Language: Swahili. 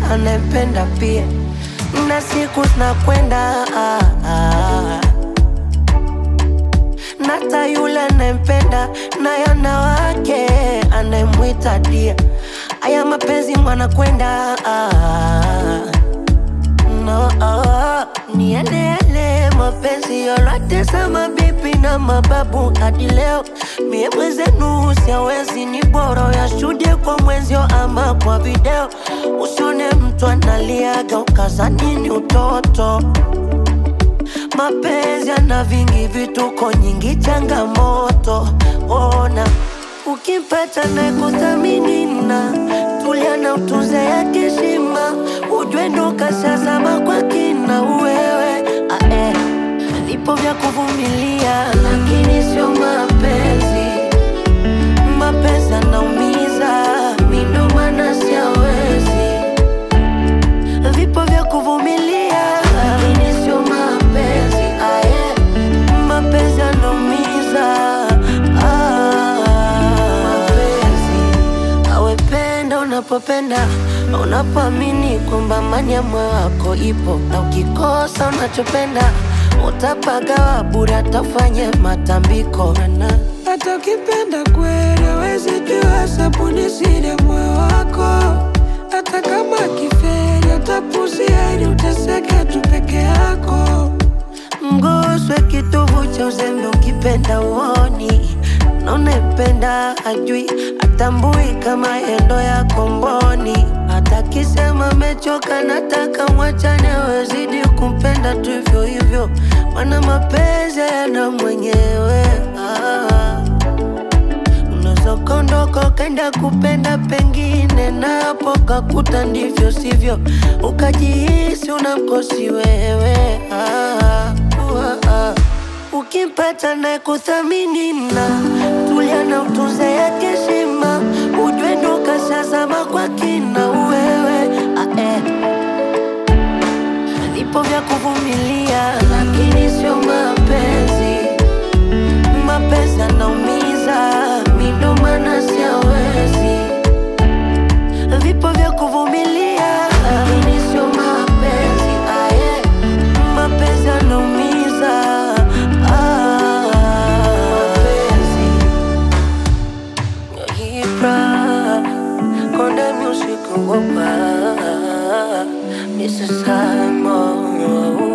anayempenda pia, na siku zinakwenda nata yule anayempenda na yana wake anayemwita dia. Aya mapenzi mwana kwenda no, nielele mapenzi yote sama bibi na mababu hadi leo. Mie mwenzenu siawezi, ni bora yashuhudie kwa mwenzio ama kwa video. Usione mtu analiaga ukazani ni utoto. Mapenzi yana vingi vituko, nyingi changamoto. Ona ukimpata na kuthamini na tulia na utunze yake heshima, ujue ndo kashazama kwa kina wewe. Vipo vya kuvumilia lakini sio mapenzi. Mapenzi yanaumiza, mimi ndo maana siwezi. Vipo vya kuvumilia lakini sio mapenzi. Mapenzi yanaumiza. Mapenzi awependa unapopenda, unapoamini kwamba amani ya moyo wako ipo, na ukikosa unachopenda utapagawa bure, atafanye matambiko. Hata ukipenda kweli hawezi jua sabuni siri ya moyo wako. Hata kama kiferi utapuzia ili uteseke tu peke yako. Mguswe kitovu cha uzembe ukipenda uoni, na unayempenda hajui, atambui kama yendo ya komboni. Hata kisema mechoka nataka mwachane, wezidi kumpenda tu hivyo hivyo, mana mapenzi yana mwenyewe. Unaweza kondoka ukaenda kupenda pengine, na hapo kakuta ndivyo sivyo, ukajihisi unamkosi wewe. Ukimpata na kuthamini na tulia na utunze yake heshima, ujue ndo kashazama kwa kina wewe. Vipo vya kuvumilia lakini sio mapenzi. Mapenzi yanaumiza, mimi ndo maana siwezi. Vipo vya kuvumilia lakini sio mapenzi. Mapenzi yanaumiza. Konde music, this is time.